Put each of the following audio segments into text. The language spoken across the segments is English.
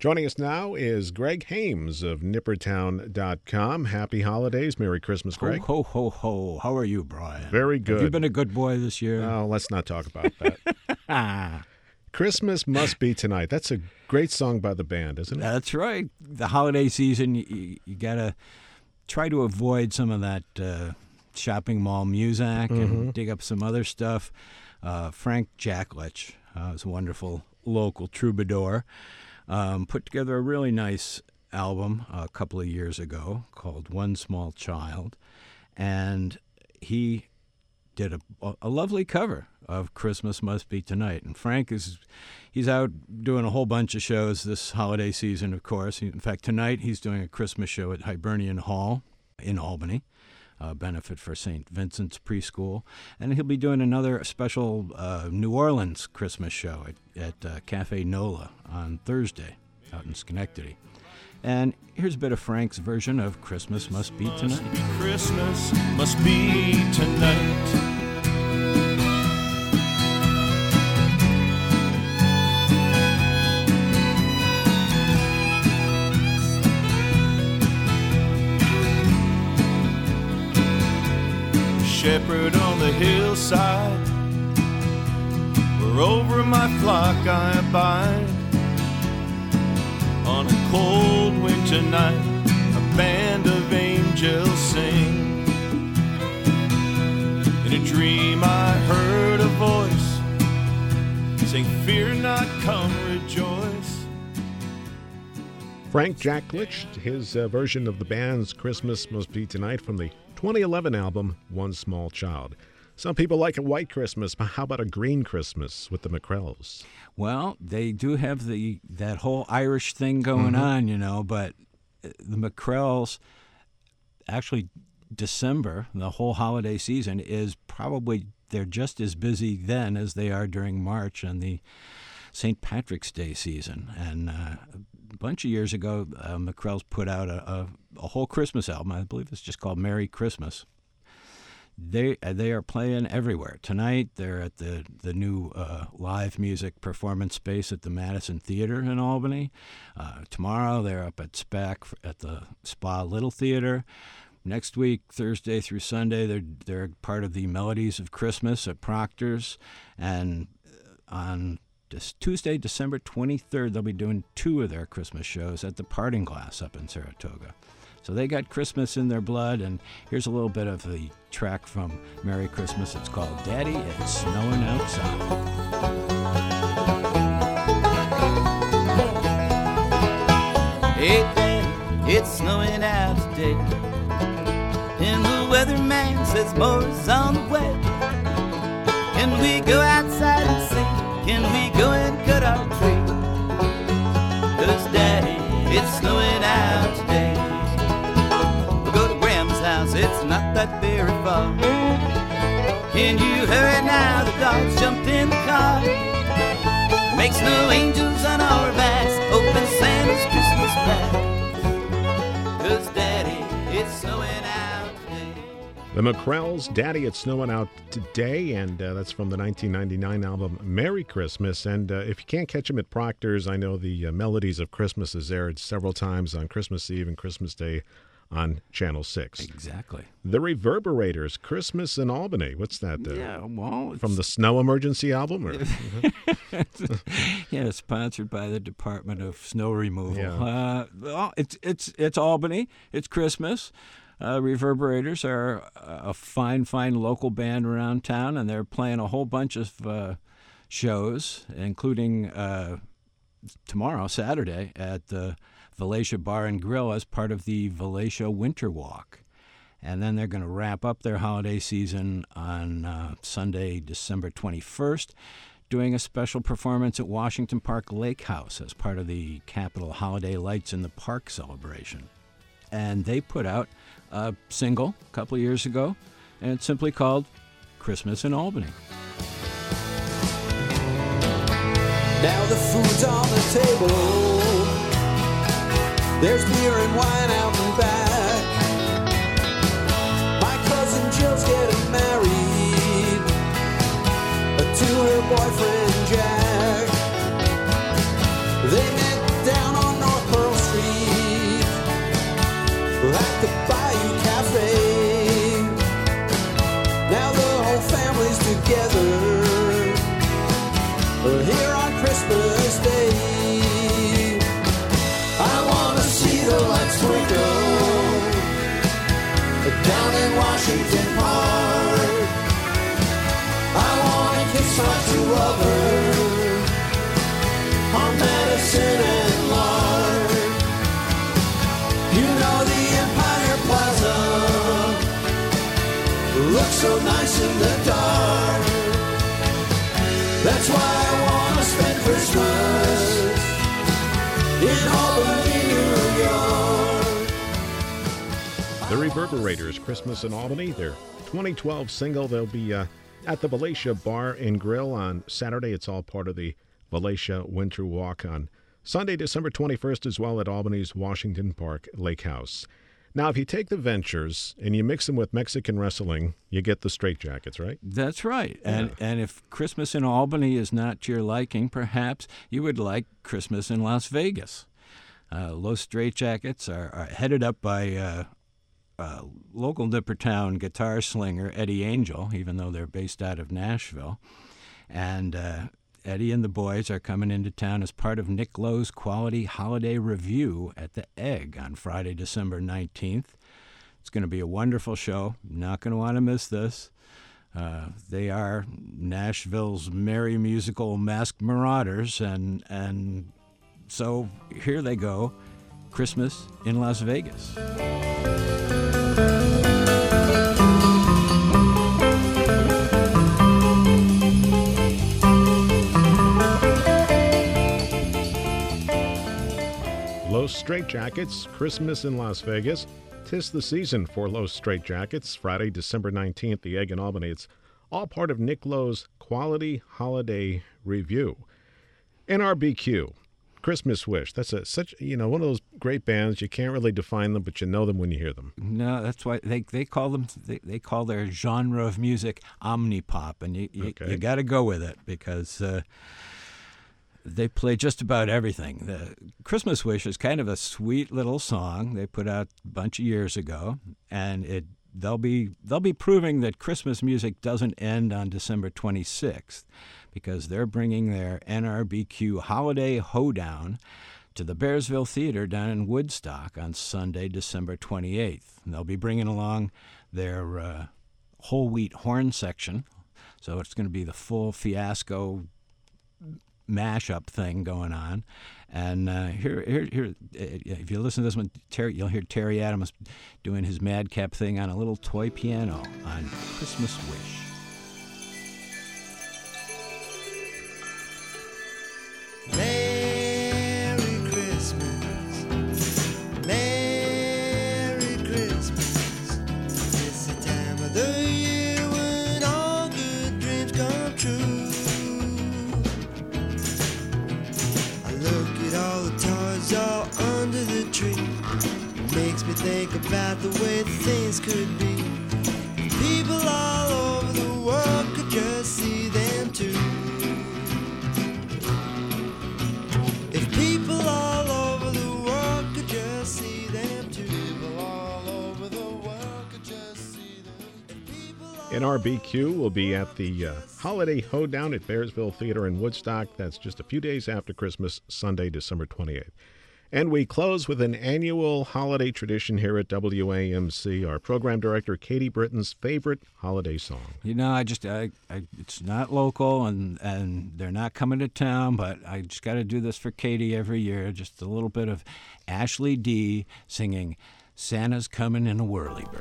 Joining us now is Greg Hames of Nippertown.com. Happy holidays. Merry Christmas, Greg. Ho, ho, ho, ho. How are you, Brian? Very good. Have you been a good boy this year? Oh, let's not talk about that. Christmas Must Be Tonight. That's a great song by the band, isn't it? That's right. The holiday season, you got to try to avoid some of that shopping mall music and dig up some other stuff. Frank Jacklich is a wonderful local troubadour. Put together a really nice album a couple of years ago called One Small Child, and he did a lovely cover of Christmas Must Be Tonight. And Frank he's out doing a whole bunch of shows this holiday season, of course. In fact, tonight he's doing a Christmas show at Hibernian Hall in Albany, benefit for St. Vincent's Preschool. And he'll be doing another special New Orleans Christmas show at Cafe Nola on Thursday out in Schenectady. And here's a bit of Frank's version of Christmas Must Be Tonight. Christmas must be tonight. Shepherd on the hillside, where over my flock I abide. On a cold winter night, a band of angels sing. In a dream I heard a voice saying, "Fear not, come rejoice." Frank Jacklich, his version of the band's Christmas Must Be Tonight from the 2011 album, One Small Child. Some people like a white Christmas, but how about a green Christmas with the McCrells? Well, they do have that whole Irish thing going on, but the McCrells, actually December, the whole holiday season, is probably, they're just as busy then as they are during March and the St. Patrick's Day season. And a bunch of years ago, McCrells put out a whole Christmas album. I believe it's just called Merry Christmas. They are playing everywhere. Tonight, they're at the new live music performance space at the Madison Theater in Albany. Tomorrow, they're up at SPAC at the Spa Little Theater. Next week, Thursday through Sunday, they're part of the Melodies of Christmas at Proctor's. And on this Tuesday, December 23rd, they'll be doing 2 of their Christmas shows at the Parting Glass up in Saratoga. So they got Christmas in their blood, and here's a little bit of the track from Merry Christmas. It's called Daddy, It's Snowing Outside. Hey, Daddy, it's snowing out today, and the weatherman says more is on the way. Can we go outside and sing? Can we go and cut our tree? 'Cause Daddy, it's snowing out today. It's not that very far. Can you hurry now? The dogs jumped in the car. Make snow angels on our backs, open Santa's Christmas pack. 'Cause Daddy, it's snowing out today. The McCrells, Daddy, It's Snowing Out Today, and that's from the 1999 album Merry Christmas. And if you can't catch them at Proctor's, I know the Melodies of Christmas is aired several times on Christmas Eve and Christmas Day on Channel 6. Exactly. The Reverberators, Christmas in Albany. What's that? From the Snow Emergency album? Or? Yeah, it's sponsored by the Department of Snow Removal. Yeah. Well, it's Albany. It's Christmas. Reverberators are a fine local band around town, and they're playing a whole bunch of shows, including tomorrow, Saturday, at the Valatia Bar and Grill as part of the Valatia Winter Walk. And then they're going to wrap up their holiday season on Sunday, December 21st, doing a special performance at Washington Park Lake House as part of the Capitol Holiday Lights in the Park celebration. And they put out a single a couple of years ago, and it's simply called Christmas in Albany. Now the food's on the table. There's beer and wine out and back. My cousin Jill's getting married to her boyfriend Jack. They met down on down in Washington Park. I wanna kiss my true lover on Madison and Lark. You know the Empire Plaza looks so nice in the dark. That's why I wanna spend Christmas in Albany, New York. The Reverberators, Christmas in Albany, their 2012 single. They'll be at the Valatia Bar and Grill on Saturday. It's all part of the Valatia Winter Walk on Sunday, December 21st, as well at Albany's Washington Park Lake House. Now, if you take the Ventures and you mix them with Mexican wrestling, you get the Straight Jackets, right? That's right. And if Christmas in Albany is not your liking, perhaps you would like Christmas in Las Vegas. Los Straight Jackets are headed up by local Nippertown guitar slinger Eddie Angel, even though they're based out of Nashville. And Eddie and the boys are coming into town as part of Nick Lowe's Quality Holiday Review at the Egg on Friday, December 19th. It's going to be a wonderful show. Not going to want to miss this. They are Nashville's merry musical Masked Marauders, and so here they go, Christmas in Las Vegas. Los Straight Jackets, Christmas in Las Vegas. 'Tis the season for Los Straight Jackets. Friday, December 19th, the Egg in Albany. It's all part of Nick Lowe's Quality Holiday Review. NRBQ, Christmas Wish. That's such one of those great bands. You can't really define them, but you know them when you hear them. No, that's why they call them. They call their genre of music omnipop, and you got to go with it because. They play just about everything. The Christmas Wish is kind of a sweet little song they put out a bunch of years ago, and they'll be proving that Christmas music doesn't end on December 26th because they're bringing their NRBQ Holiday Hoedown to the Bearsville Theater down in Woodstock on Sunday, December 28th. And they'll be bringing along their whole wheat horn section, so it's going to be the full Fiasco mashup thing going on, and here, if you listen to this one, you'll hear Terry Adams doing his madcap thing on a little toy piano on Christmas Wish. Merry Christmas, Merry Christmas. It's the time of the year when all good dreams come true. All the toys all under the tree. It makes me think about the way things could be. If people all over the world could just see them too. If people all over the world could just see them too. People all over the world could just see them. NRBQ will be at the Holiday Hoedown at Bearsville Theater in Woodstock. That's just a few days after Christmas, Sunday, December 28th. And we close with an annual holiday tradition here at WAMC. Our program director, Katie Britton's favorite holiday song. You know, it's not local, and they're not coming to town, but I just got to do this for Katie every year. Just a little bit of Ashley D singing "Santa's Coming in a Whirlybird."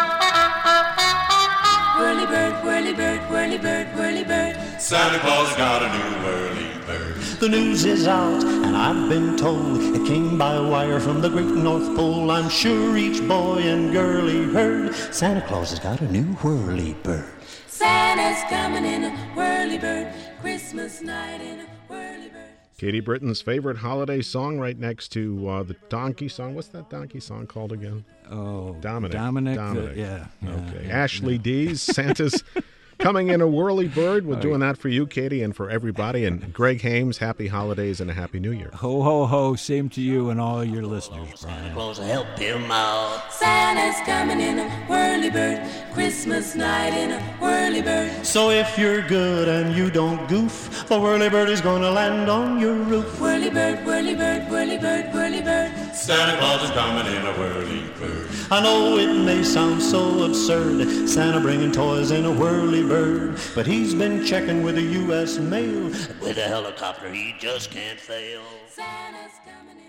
Whirly bird, whirly bird, whirly bird, whirly bird. Santa Claus got a new whirly-bird. The news is out, and I've been told it came by wire from the great North Pole. I'm sure each boy and girlie heard Santa Claus has got a new whirly-bird. Santa's coming in a whirly-bird, Christmas night in a whirly-bird. Katie Britton's favorite holiday song right next to the donkey song. What's that donkey song called again? Oh, Dominic. Yeah. Okay. Ashley D's Santa's Coming in a Whirlybird. We're doing that for you, Katie, and for everybody. And Greg Hames, happy holidays and a happy new year. Ho, ho, ho. Same to you and all your listeners, Santa Brian. Claus will help him out. Santa's coming in a whirly-bird, Christmas night in a whirly-bird. So if you're good and you don't goof, the whirlybird is gonna land on your roof. Whirly-bird, whirly-bird, whirly-bird, whirly-bird. Santa Claus is coming in a whirly-bird. I know it may sound so absurd, Santa bringing toys in a whirly-bird, but he's been checking with the U.S. mail. With a helicopter he just can't fail. Santa's coming in.